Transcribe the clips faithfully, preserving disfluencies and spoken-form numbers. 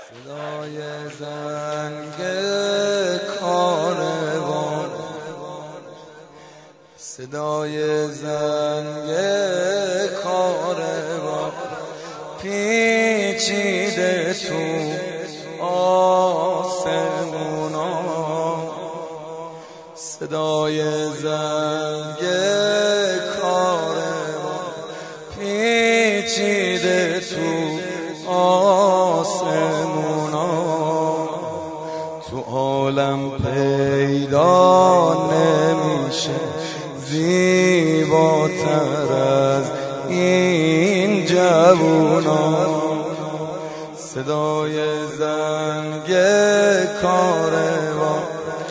صدای زنگ کاروان، صدای زنگ کاروان پیچیده تو آسمونا، صدای زنگ کاروان پیچیده تو آسمونا، تو عالم پیدا نمیشه زیباتر از این جوونا. صدای زنگ کاروان،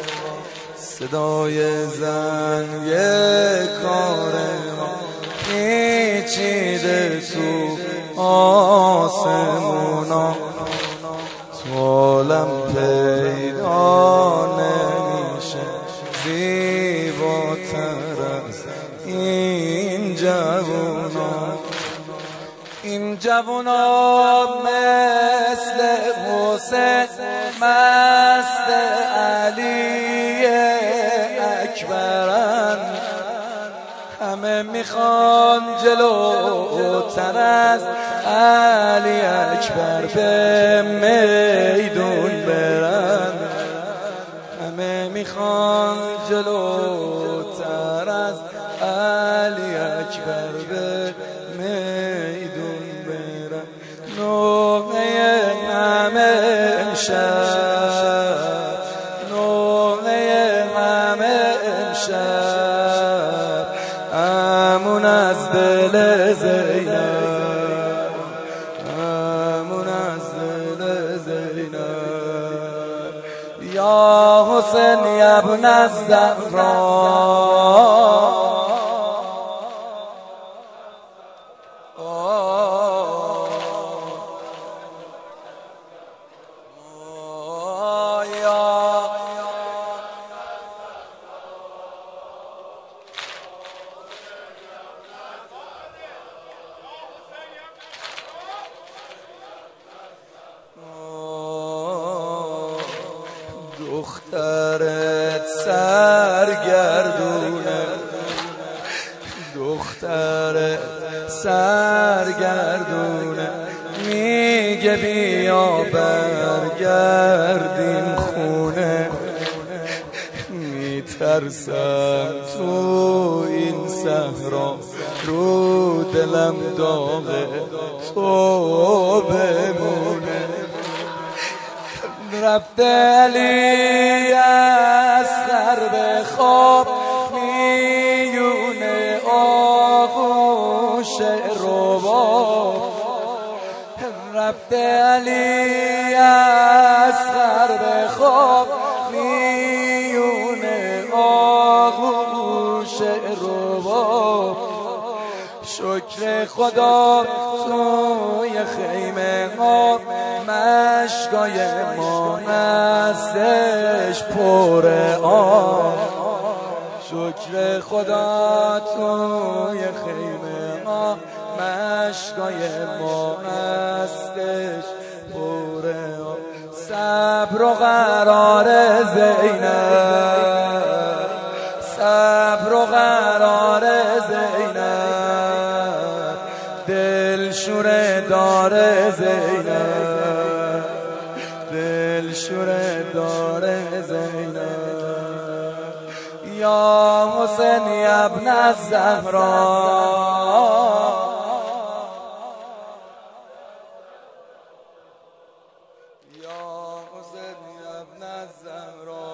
صدای زنگ کاروان پیچیده تو آسمونا، تو عالم پیدا نمیشه زیباتر از این جوونا. این جوونا مثل حسین مست علی اکبرن، همه میخوان جلوتر از علی اکبر به میدون برن، همه میخوان جلوتر از علی اکبر به میدون برن. نوحه همه امشب، نوحه همه امشب امون از دل زینب، امون از دل زینب. یا حسین یا ابن الزهرا، دخترت سرگردونه، دخترت سرگردونه، میگه بیا برگردیم خونه. میترسم تو این صحرا رو دلم داغه تو بمونه. رفته علی اصغر به خواب میونه آغوش رباب، رفته علی اصغر به خواب میونه آغوش رباب. شکر خدا توی خیمه ها مشکای ما نستش پر آب، شکر خدا توی خیمه ها مشکای ما نستش پر آب. صبر و قرار زینب، صبر و قرار زینب، دل شوره داره زینب، دل شوره داره زینب. یا حسین یا ابن الزهرا، یا حسین یا ابن الزهرا،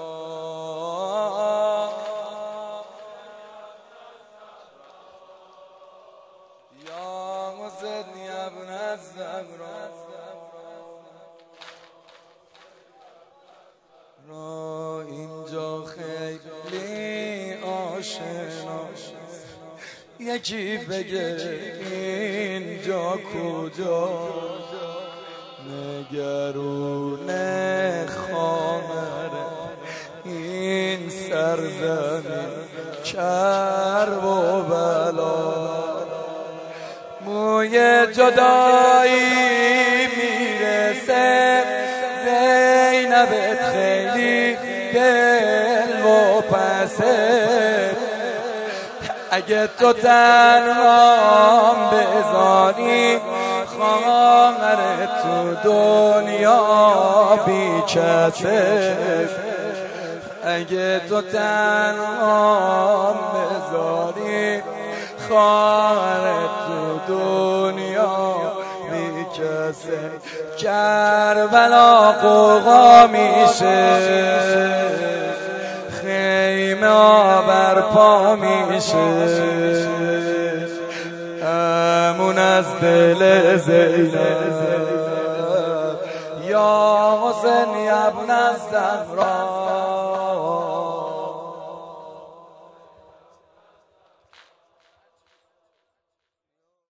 یا حسین یا ابن الزهرا. را اینجا خیلی آشنا، یکی بگه اینجا کجا، نگرون خامره این سرزمین کرب و بلا. موی جدایی میرسه لبت خیلی دل و پسه، اگه تو تنهام بذاری خواهر تو دنیا بی کسه. اگه تو تنهام بذاری خواهر تو دنیا بی کسه. کربلا قوقا میشه، خیمه ها برپا میشه، امون از دل زینب یا حسین ابن الزهرا.